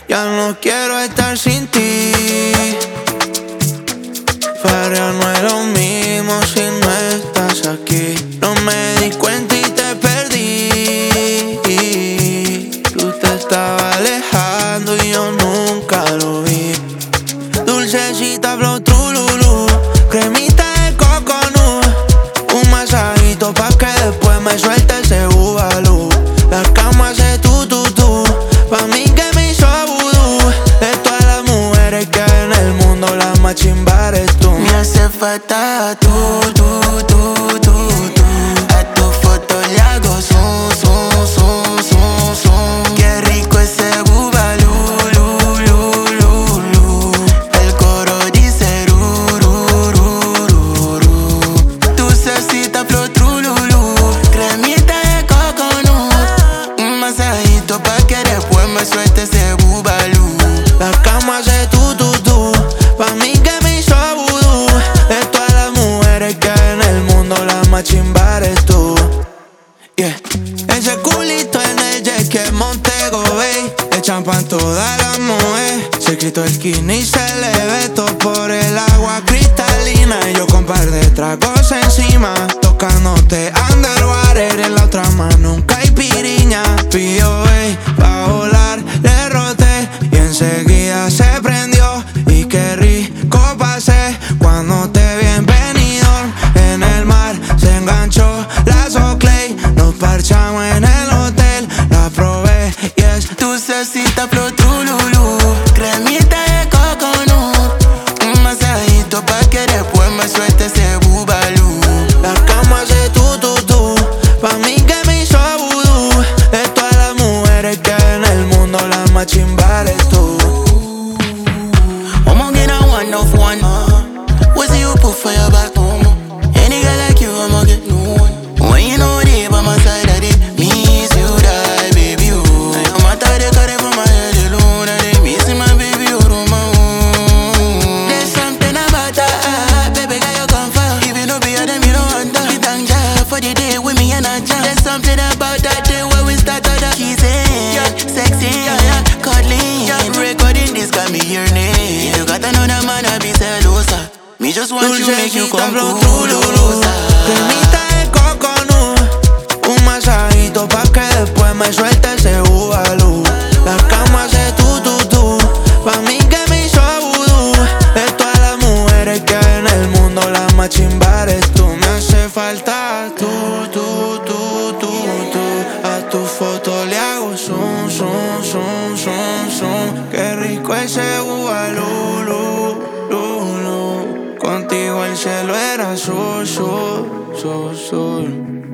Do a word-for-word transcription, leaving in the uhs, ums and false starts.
Ya no quiero estar sin ti. Farrear no es lo mismo si no estás aquí. No me di cuenta y te perdí. Tú te estabas alejando y yo nunca lo vi. Dulcecita flow trululú, cremita de coconut, un masajito pa' que después me suelte ese bubalú. La cama hace tu tu tu, pa' mí que me hizo vudú. De todas las mujeres que hay en el mundo, la más chimba eres tú. Me hace falta tú, tú, tú, tú, tú. A tu foto le hago zoom, zoom, zoom, zoom, zoom. Qué rico ese bubalú, lu, lu, lu, lu. El coro dice ru, ru, ru, ru, ru. Dulcecita flow trululú, cremita de coconut, un masajito pa' que después me suelte ese bubalú. La cama hace tu tu tu, pa' mí que me hizo vudú. De todas las mujeres que hay en el mundo, la más chimba eres tú. Yeah. Ese culito en el jet que Montego Bay, le champan toda la mujer. Se quitó el skinny y se le ve todo por el agua cristalina. Y yo con par de tragos encima, tocándote underwater. En la otra mano un caipiriña. P O A pa' volar, le roté y enseguida se prendió. Y qué rico pasé cuando te vi en Benidorm. En el mar se enganchó la Soclay, nos parchamos en el hotel. La probé y es Dulcecita flow trululú, cremita de coconut, un masajito pa' que después me suelte ese bubalú. la cama hace tu tu tu, pa' mí que me hizo vudú. De todas las mujeres que hay en el mundo, la más chimba eres tú. I'ma get a one of one. What's the you put for your back? Any girl like you, I'ma get no one. When you know they by my side, I did miss you, die, baby, oh. I'm a tired of carry from my head alone. I did missing my baby, oh, my own. There's something about that, baby, girl, you come far. If you know be them, you don't want that. We thank God for the day with me and I jam. There's something about that day where we start out the kissing, yeah, sexy, yeah, yeah, cuddling, yeah. Recording this got me your name. You got another man, I be celosa. Me just want you, make you come closer. Cremita de coconut, un masajito pa' que después me suelte ese bubalú. La cama hace tu tu tu, pa' mí que me hizo vudú. De todas las mujeres que hay en el mundo, la más chimba eres tú. Me hace falta tú, tú, tú, tú, tú. A tu foto le hago zoom, zoom, zoom, zoom, zoom. Qué rico ese bubalú, lu, lu, lu. Contigo el cielo era azul, azul, azul, azul.